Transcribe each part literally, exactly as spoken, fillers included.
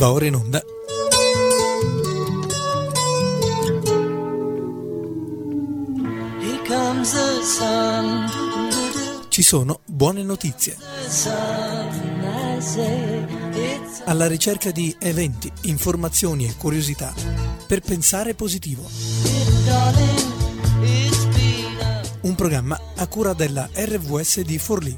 Va ora in onda Here comes the sun. Ci sono buone notizie. Alla ricerca di eventi, informazioni e curiosità per pensare positivo. Un programma a cura della R V S di Forlì.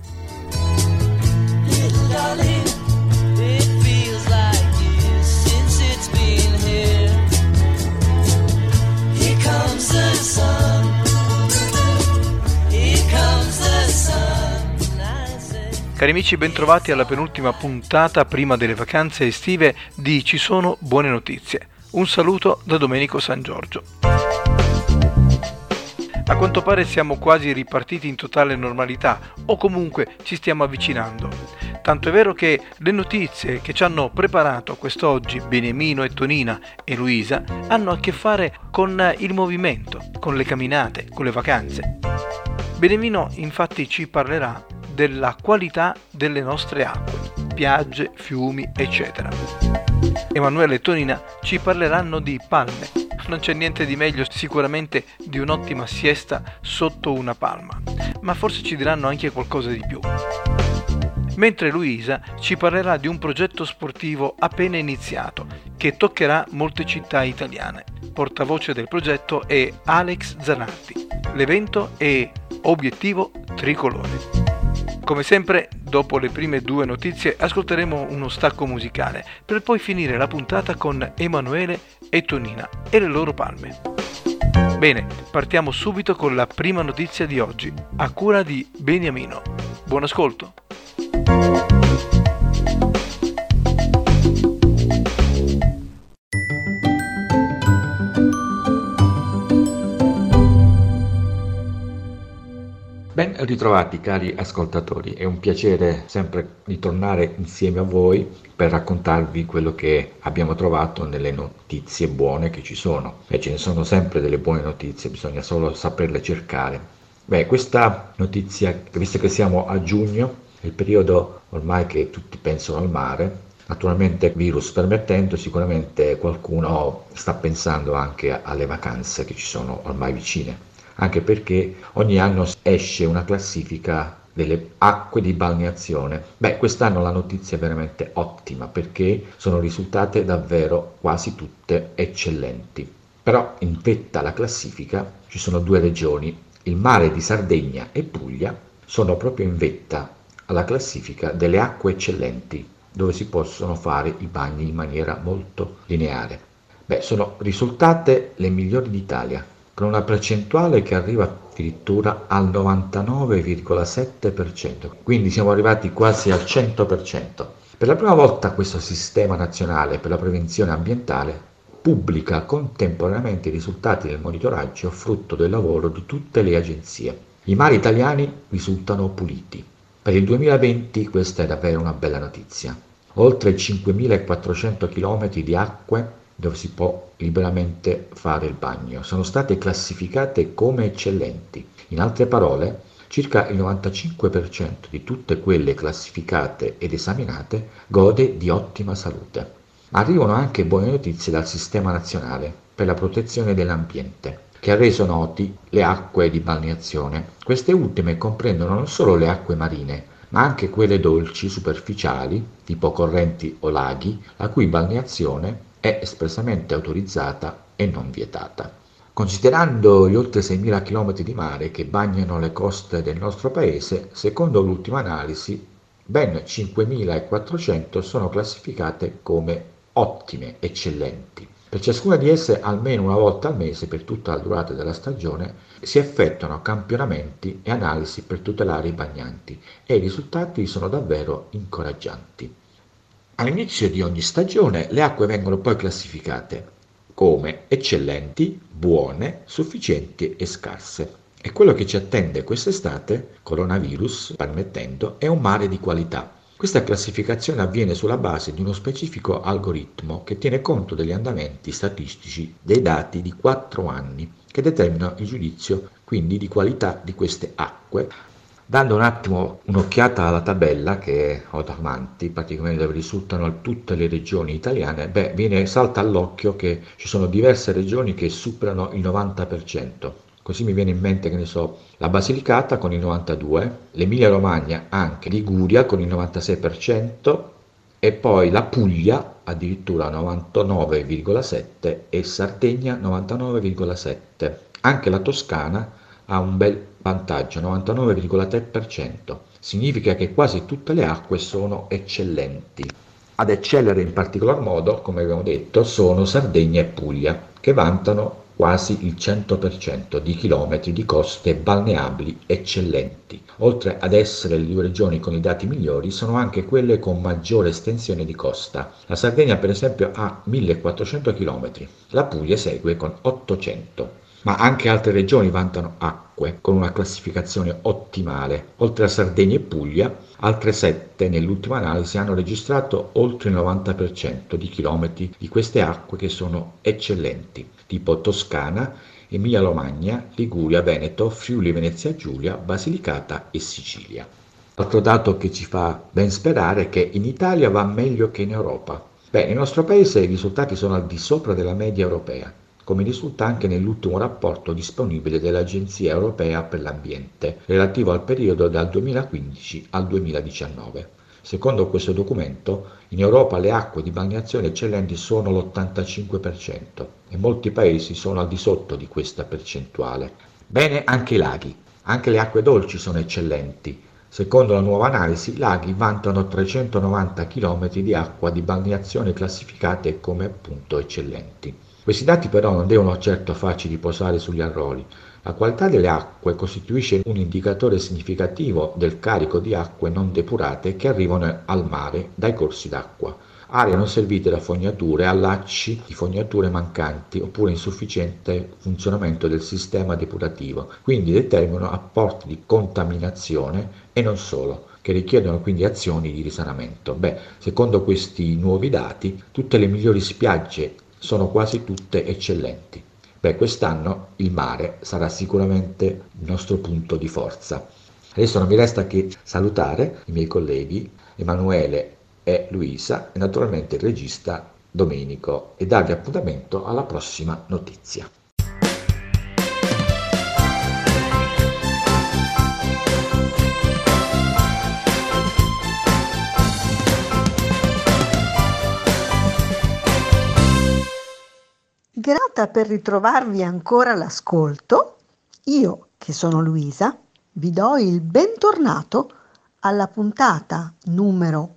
Cari amici, bentrovati alla penultima puntata prima delle vacanze estive di Ci sono buone notizie. Un saluto da Domenico San Giorgio. A quanto pare siamo quasi ripartiti in totale normalità, o comunque ci stiamo avvicinando. Tanto è vero che le notizie che ci hanno preparato quest'oggi Beniamino e Tonina e Luisa hanno a che fare con il movimento, con le camminate, con le vacanze. Beniamino infatti ci parlerà della qualità delle nostre acque, piagge, fiumi, eccetera. Emanuele e Tonina ci parleranno di palme. Non c'è niente di meglio sicuramente di un'ottima siesta sotto una palma, ma forse ci diranno anche qualcosa di più. Mentre Luisa ci parlerà di un progetto sportivo appena iniziato che toccherà molte città italiane. Portavoce del progetto è Alex Zanardi. L'evento è Obiettivo Tricolore. Come sempre, dopo le prime due notizie, ascolteremo uno stacco musicale, per poi finire la puntata con Emanuele e Tonina e le loro palme. Bene, partiamo subito con la prima notizia di oggi, a cura di Beniamino. Buon ascolto! Ben ritrovati cari ascoltatori, è un piacere sempre ritornare insieme a voi per raccontarvi quello che abbiamo trovato nelle notizie buone che ci sono. E ce ne sono sempre delle buone notizie, bisogna solo saperle cercare. Beh, questa notizia, visto che siamo a giugno, è il periodo ormai che tutti pensano al mare, naturalmente virus permettendo, sicuramente qualcuno sta pensando anche alle vacanze che ci sono ormai vicine. Anche perché ogni anno esce una classifica delle acque di balneazione. Beh, quest'anno la notizia è veramente ottima perché sono risultate davvero quasi tutte eccellenti. Però in vetta alla classifica ci sono due regioni, il mare di Sardegna e Puglia sono proprio in vetta alla classifica delle acque eccellenti, dove si possono fare i bagni in maniera molto lineare. Beh, sono risultate le migliori d'Italia, con una percentuale che arriva addirittura al novantanove virgola sette per cento, quindi siamo arrivati quasi al cento per cento. Per la prima volta questo sistema nazionale per la prevenzione ambientale pubblica contemporaneamente i risultati del monitoraggio frutto del lavoro di tutte le agenzie. I mari italiani risultano puliti. Per il duemilaventi questa è davvero una bella notizia. Oltre cinquemilaquattrocento chilometri di acque dove si può liberamente fare il bagno sono state classificate come eccellenti. In altre parole, circa il novantacinque per cento di tutte quelle classificate ed esaminate gode di ottima salute. Arrivano anche buone notizie dal Sistema Nazionale per la Protezione dell'Ambiente, che ha reso noti le acque di balneazione. Queste ultime comprendono non solo le acque marine, ma anche quelle dolci superficiali, tipo correnti o laghi, la cui balneazione è espressamente autorizzata e non vietata. Considerando gli oltre seimila chilometri di mare che bagnano le coste del nostro paese, secondo l'ultima analisi, ben cinquemilaquattrocento sono classificate come ottime, eccellenti. Per ciascuna di esse, almeno una volta al mese per tutta la durata della stagione, si effettuano campionamenti e analisi per tutelare i bagnanti e i risultati sono davvero incoraggianti. All'inizio di ogni stagione le acque vengono poi classificate come eccellenti, buone, sufficienti e scarse. E quello che ci attende quest'estate, coronavirus permettendo, è un mare di qualità. Questa classificazione avviene sulla base di uno specifico algoritmo che tiene conto degli andamenti statistici dei dati di quattro anni, che determinano il giudizio quindi di qualità di queste acque. Dando un attimo un'occhiata alla tabella che ho davanti, praticamente dove risultano tutte le regioni italiane, beh, viene, salta all'occhio che ci sono diverse regioni che superano il novanta per cento. Così mi viene in mente, che ne so, la Basilicata con il novantadue per cento, l'Emilia-Romagna anche, Liguria con il novantasei per cento e poi la Puglia addirittura novantanove virgola sette per cento e Sardegna novantanove virgola sette per cento. Anche la Toscana ha un bel vantaggio, novantanove virgola tre per cento. Significa che quasi tutte le acque sono eccellenti. Ad eccellere in particolar modo, come abbiamo detto, sono Sardegna e Puglia, che vantano quasi il cento per cento di chilometri di coste balneabili eccellenti. Oltre ad essere le due regioni con i dati migliori, sono anche quelle con maggiore estensione di costa. La Sardegna, per esempio, ha millequattrocento chilometri, la Puglia segue con ottocento. Ma anche altre regioni vantano acque con una classificazione ottimale. Oltre a Sardegna e Puglia, altre sette nell'ultima analisi hanno registrato oltre il novanta per cento di chilometri di queste acque che sono eccellenti, tipo Toscana, Emilia-Romagna, Liguria, Veneto, Friuli Venezia Giulia, Basilicata e Sicilia. Altro dato che ci fa ben sperare è che in Italia va meglio che in Europa. Beh, nel nostro paese i risultati sono al di sopra della media europea, come risulta anche nell'ultimo rapporto disponibile dell'Agenzia Europea per l'Ambiente, relativo al periodo dal duemilaquindici al duemiladiciannove. Secondo questo documento, in Europa le acque di balneazione eccellenti sono l'ottantacinque per cento e molti paesi sono al di sotto di questa percentuale. Bene anche i laghi, anche le acque dolci sono eccellenti. Secondo la nuova analisi, i laghi vantano trecentonovanta chilometri di acqua di balneazione classificate come appunto eccellenti. Questi dati però non devono certo farci riposare sugli lauroli. La qualità delle acque costituisce un indicatore significativo del carico di acque non depurate che arrivano al mare dai corsi d'acqua, aree non servite da fognature, allacci di fognature mancanti oppure insufficiente funzionamento del sistema depurativo, quindi determinano apporti di contaminazione e non solo, che richiedono quindi azioni di risanamento. Beh, secondo questi nuovi dati, tutte le migliori spiagge sono quasi tutte eccellenti. Beh, quest'anno il mare sarà sicuramente il nostro punto di forza. Adesso non mi resta che salutare i miei colleghi Emanuele e Luisa e naturalmente il regista Domenico e darvi appuntamento alla prossima notizia. Grata per ritrovarvi ancora all'ascolto, io che sono Luisa vi do il bentornato alla puntata numero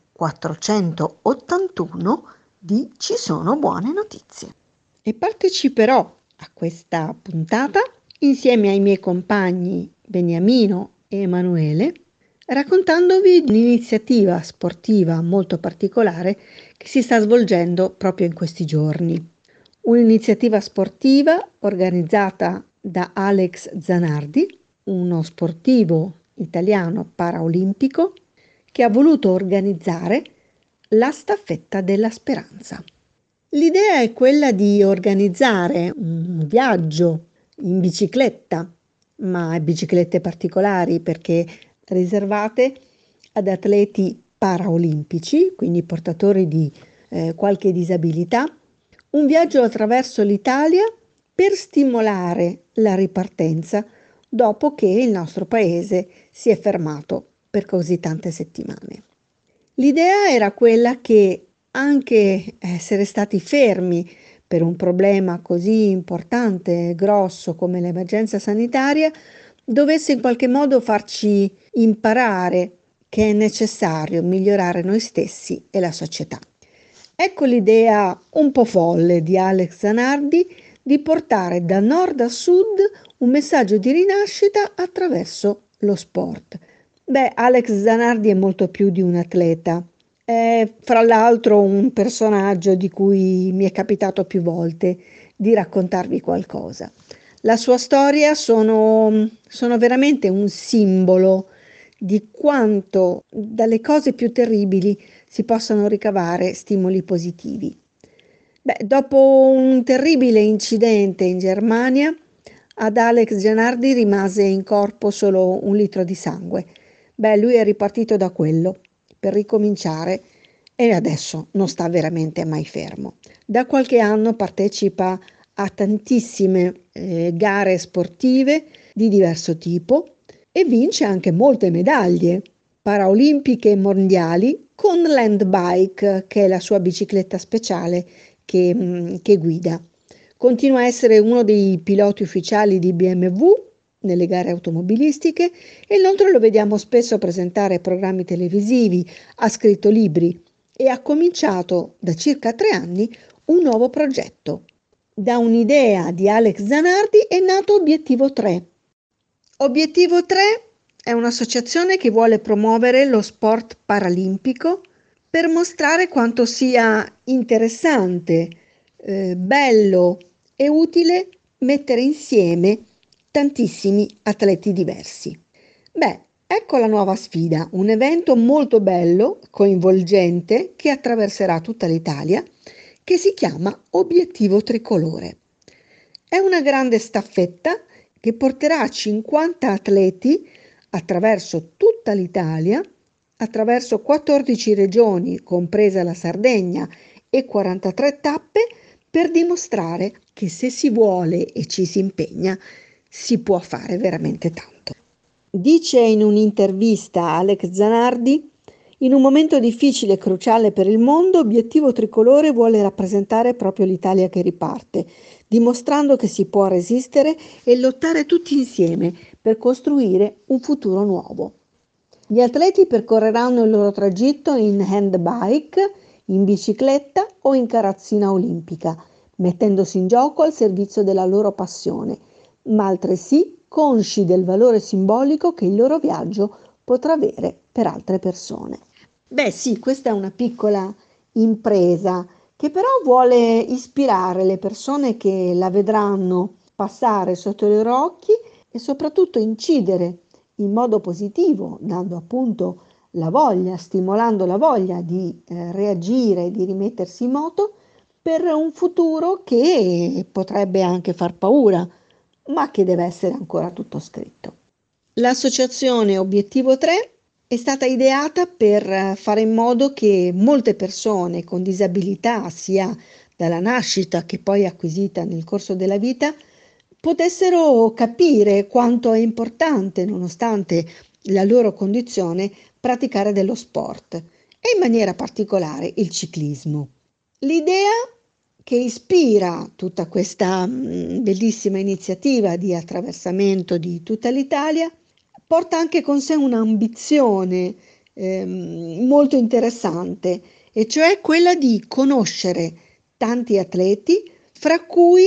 quattrocentottantuno di Ci sono buone notizie. E parteciperò a questa puntata insieme ai miei compagni Beniamino e Emanuele, raccontandovi un'iniziativa sportiva molto particolare che si sta svolgendo proprio in questi giorni. Un'iniziativa sportiva organizzata da Alex Zanardi, uno sportivo italiano paraolimpico che ha voluto organizzare la staffetta della speranza. L'idea è quella di organizzare un viaggio in bicicletta, ma biciclette particolari perché riservate ad atleti paraolimpici, quindi portatori di eh, qualche disabilità, un viaggio attraverso l'Italia per stimolare la ripartenza dopo che il nostro paese si è fermato per così tante settimane. L'idea era quella che anche essere stati fermi per un problema così importante e grosso come l'emergenza sanitaria dovesse in qualche modo farci imparare che è necessario migliorare noi stessi e la società. Ecco l'idea un po' folle di Alex Zanardi di portare da nord a sud un messaggio di rinascita attraverso lo sport. Beh, Alex Zanardi è molto più di un atleta, è fra l'altro un personaggio di cui mi è capitato più volte di raccontarvi qualcosa. La sua storia sono, sono veramente un simbolo di quanto dalle cose più terribili si possano ricavare stimoli positivi. Beh, dopo un terribile incidente in Germania, ad Alex Zanardi rimase in corpo solo un litro di sangue, Beh, lui è ripartito da quello per ricominciare e adesso non sta veramente mai fermo. Da qualche anno partecipa a tantissime eh, gare sportive di diverso tipo e vince anche molte medaglie paraolimpiche e mondiali con Land Bike, che è la sua bicicletta speciale che, che guida. Continua a essere uno dei piloti ufficiali di B M W nelle gare automobilistiche e inoltre lo vediamo spesso presentare programmi televisivi, ha scritto libri e ha cominciato da circa tre anni un nuovo progetto. Da un'idea di Alex Zanardi è nato Obiettivo tre. Obiettivo tre è un'associazione che vuole promuovere lo sport paralimpico per mostrare quanto sia interessante, eh, bello e utile mettere insieme tantissimi atleti diversi. Beh, ecco la nuova sfida, un evento molto bello, coinvolgente, che attraverserà tutta l'Italia, che si chiama Obiettivo Tricolore. È una grande staffetta che porterà cinquanta atleti attraverso tutta l'Italia, attraverso quattordici regioni, compresa la Sardegna, e quarantatré tappe, per dimostrare che se si vuole e ci si impegna, si può fare veramente tanto. Dice in un'intervista Alex Zanardi: in un momento difficile e cruciale per il mondo, Obiettivo Tricolore vuole rappresentare proprio l'Italia che riparte, dimostrando che si può resistere e lottare tutti insieme per costruire un futuro nuovo. Gli atleti percorreranno il loro tragitto in handbike, in bicicletta o in carrozzina olimpica, mettendosi in gioco al servizio della loro passione, ma altresì consci del valore simbolico che il loro viaggio potrà avere per altre persone. Beh sì, questa è una piccola impresa che però vuole ispirare le persone che la vedranno passare sotto i loro occhi e soprattutto incidere in modo positivo, dando appunto la voglia, stimolando la voglia di eh, reagire, di rimettersi in moto per un futuro che potrebbe anche far paura, ma che deve essere ancora tutto scritto. L'associazione Obiettivo tre è stata ideata per fare in modo che molte persone con disabilità, sia dalla nascita che poi acquisita nel corso della vita, potessero capire quanto è importante, nonostante la loro condizione, praticare dello sport e in maniera particolare il ciclismo. L'idea che ispira tutta questa mh, bellissima iniziativa di attraversamento di tutta l'Italia porta anche con sé un'ambizione ehm, molto interessante, e cioè quella di conoscere tanti atleti, fra cui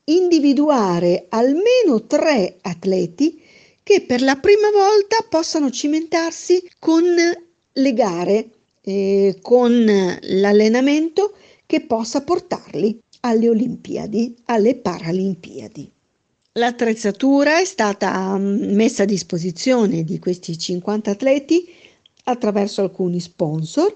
individuare almeno tre atleti che per la prima volta possano cimentarsi con le gare, eh, con l'allenamento che possa portarli alle Olimpiadi, alle Paralimpiadi. L'attrezzatura è stata messa a disposizione di questi cinquanta atleti attraverso alcuni sponsor.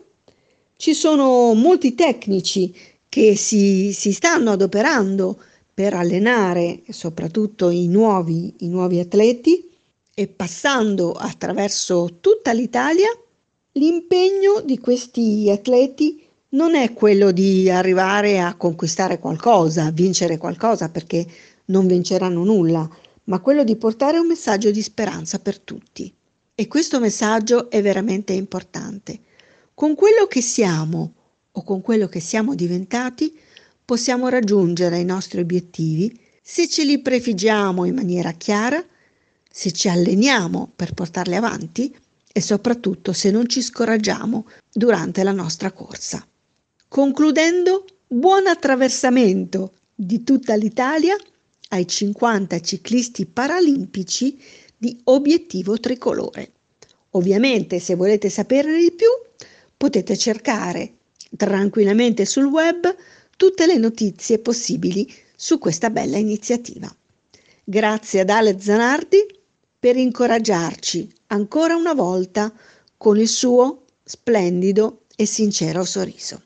Ci sono molti tecnici che si, si stanno adoperando per allenare soprattutto i nuovi, i nuovi atleti, e passando attraverso tutta l'Italia, l'impegno di questi atleti non è quello di arrivare a conquistare qualcosa, a vincere qualcosa, perché non vinceranno nulla, ma quello di portare un messaggio di speranza per tutti. E questo messaggio è veramente importante. Con quello che siamo o con quello che siamo diventati possiamo raggiungere i nostri obiettivi se ce li prefiggiamo in maniera chiara, se ci alleniamo per portarli avanti e soprattutto se non ci scoraggiamo durante la nostra corsa. Concludendo, buon attraversamento di tutta l'Italia ai cinquanta ciclisti paralimpici di Obiettivo Tricolore. Ovviamente, se volete saperne di più, potete cercare tranquillamente sul web tutte le notizie possibili su questa bella iniziativa. Grazie ad Alex Zanardi per incoraggiarci ancora una volta con il suo splendido e sincero sorriso.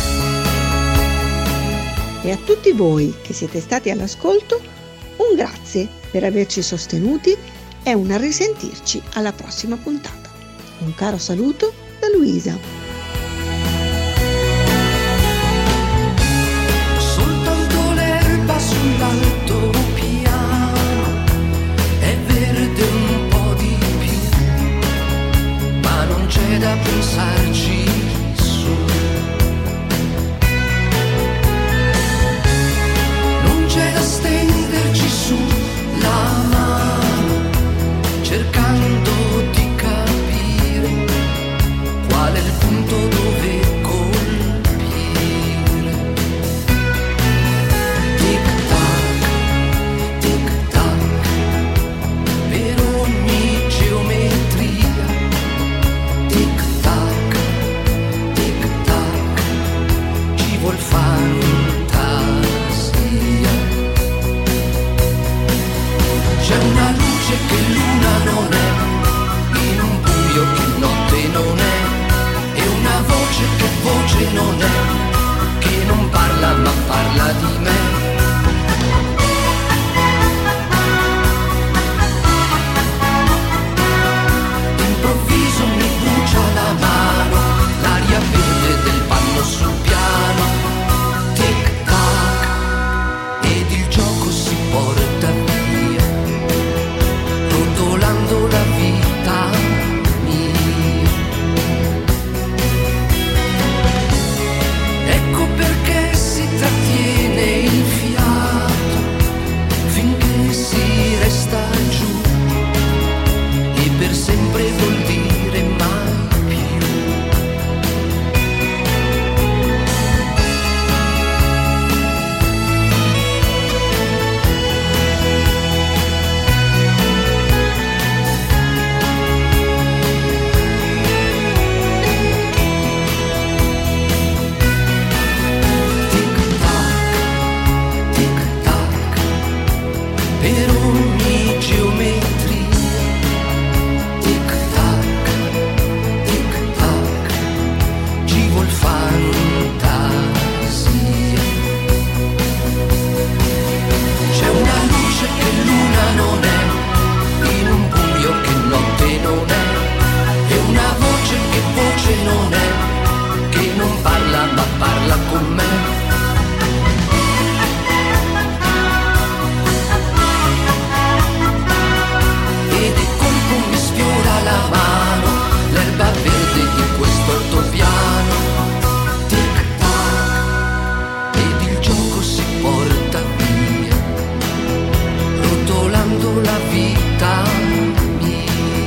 E a tutti voi che siete stati all'ascolto, un grazie per averci sostenuti e un a risentirci alla prossima puntata. Un caro saluto da Luisa. Soltanto l'erba sull'altopiano è verde un po' di più, ma non c'è da pensarci su. Non c'è da stenderci su la mano, cercando di capire qual è il punto dove colpire. Tic tac, tic tac, per ogni geometria. Tic tac, tic tac, ci vuol fantasia. C'è una luce che luna non è, in un buio che notte non è, e una voce che voce non è, che non parla ma parla di me. D'improvviso mi brucia la mano, l'aria verde del panno sul piano. Tic tac, ed il gioco si porta via, rotolando la vita mia. Ecco perché si trattiene il fiato finché si resta giù, e per sempre vuol dire mai più. Tic tac, tic tac, per ogni geometria. Tic tac, tic tac, ci vuol fantasia. C'è una luce che luna non è, in un buio che notte non è, e una voce che voce non è, che non parla ma parla con me. E di colpo mi sfiora la mano, l'erba verde di questo altopiano. Tic tac, ed il gioco si porta via, rotolando la vita mia.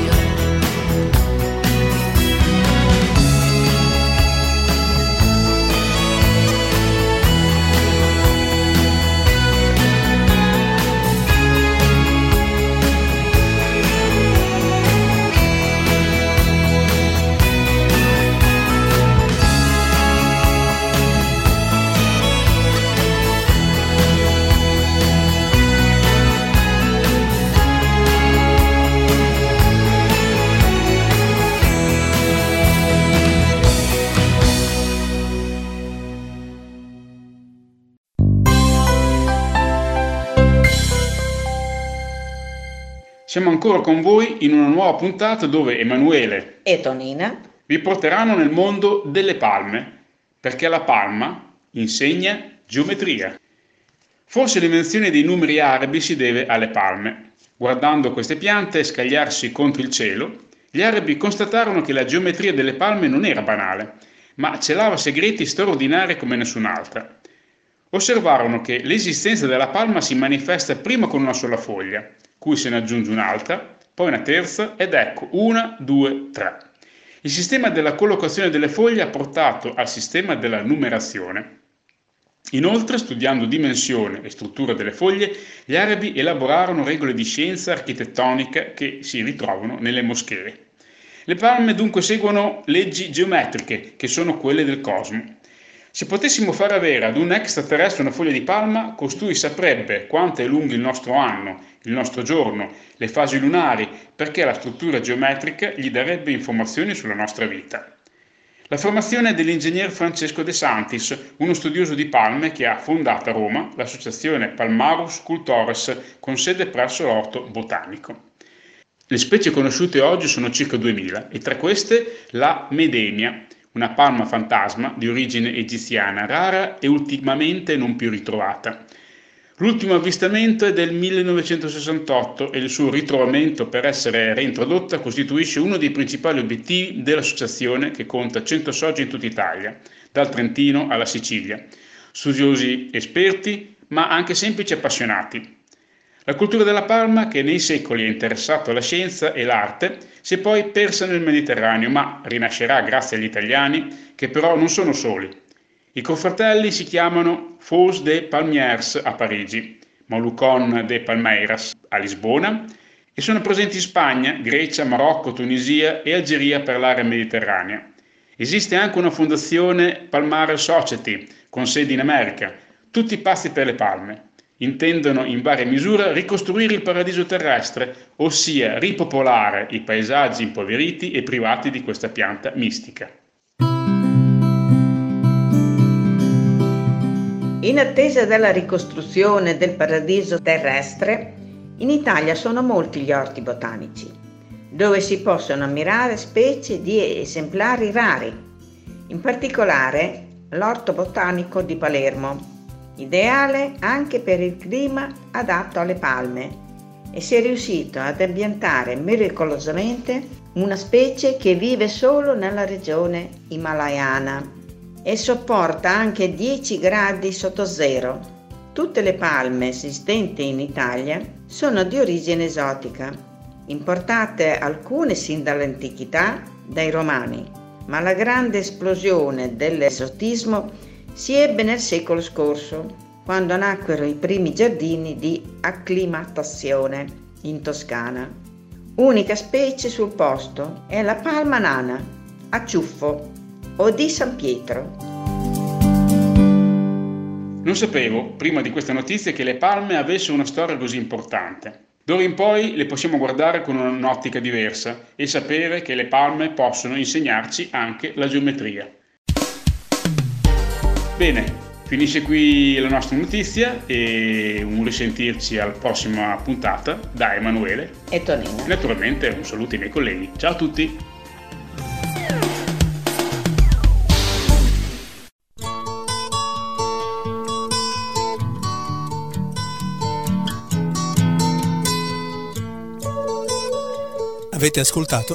Siamo ancora con voi in una nuova puntata dove Emanuele e Tonina vi porteranno nel mondo delle palme, perché la palma insegna geometria. Forse l'invenzione dei numeri arabi si deve alle palme. Guardando queste piante scagliarsi contro il cielo, gli arabi constatarono che la geometria delle palme non era banale, ma celava segreti straordinari come nessun'altra. Osservarono che l'esistenza della palma si manifesta prima con una sola foglia, cui se ne aggiunge un'altra, poi una terza, ed ecco una, due, tre. Il sistema della collocazione delle foglie ha portato al sistema della numerazione. Inoltre, studiando dimensione e struttura delle foglie, gli arabi elaborarono regole di scienza architettonica che si ritrovano nelle moschee. Le palme dunque seguono leggi geometriche, che sono quelle del cosmo. Se potessimo far avere ad un extraterrestre una foglia di palma, costui saprebbe quanto è lungo il nostro anno, il nostro giorno, le fasi lunari, perché la struttura geometrica gli darebbe informazioni sulla nostra vita. La formazione dell'ingegner Francesco De Santis, uno studioso di palme che ha fondato a Roma l'associazione Palmarus Cultores con sede presso l'Orto Botanico. Le specie conosciute oggi sono circa duemila e tra queste la Medemia, una palma fantasma di origine egiziana, rara e ultimamente non più ritrovata. L'ultimo avvistamento è del millenovecentosessantotto e il suo ritrovamento per essere reintrodotta costituisce uno dei principali obiettivi dell'associazione, che conta cento soci in tutta Italia, dal Trentino alla Sicilia, studiosi esperti ma anche semplici appassionati. La cultura della palma, che nei secoli ha interessato la scienza e l'arte, si è poi persa nel Mediterraneo, ma rinascerà grazie agli italiani, che però non sono soli. I confratelli si chiamano Fos de Palmiers a Parigi, Molucon de Palmeiras a Lisbona e sono presenti in Spagna, Grecia, Marocco, Tunisia e Algeria per l'area mediterranea. Esiste anche una fondazione Palmare Society con sedi in America, tutti pazzi per le palme. Intendono in varia misura ricostruire il paradiso terrestre, ossia ripopolare i paesaggi impoveriti e privati di questa pianta mistica. In attesa della ricostruzione del paradiso terrestre, in Italia sono molti gli orti botanici, dove si possono ammirare specie di esemplari rari, in particolare l'orto botanico di Palermo, ideale anche per il clima adatto alle palme, e si è riuscito ad ambientare miracolosamente una specie che vive solo nella regione himalayana e sopporta anche dieci gradi sotto zero. Tutte le palme esistenti in Italia sono di origine esotica, importate alcune sin dall'antichità dai Romani, ma la grande esplosione dell'esotismo si ebbe nel secolo scorso, quando nacquero i primi giardini di acclimatazione in Toscana. Unica specie sul posto è la palma nana, a ciuffo o di San Pietro. Non sapevo, prima di questa notizia, che le palme avessero una storia così importante. D'ora in poi le possiamo guardare con un'ottica diversa e sapere che le palme possono insegnarci anche la geometria. Bene, finisce qui la nostra notizia e un risentirci alla prossima puntata da Emanuele e Tonina. Naturalmente un saluto ai miei colleghi. Ciao a tutti! Avete ascoltato?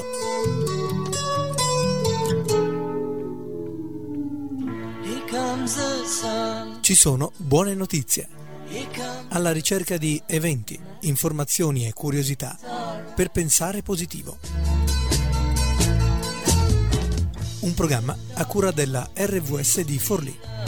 Ci sono buone notizie. Alla ricerca di eventi, informazioni e curiosità per pensare positivo. Un programma a cura della R V S di Forlì.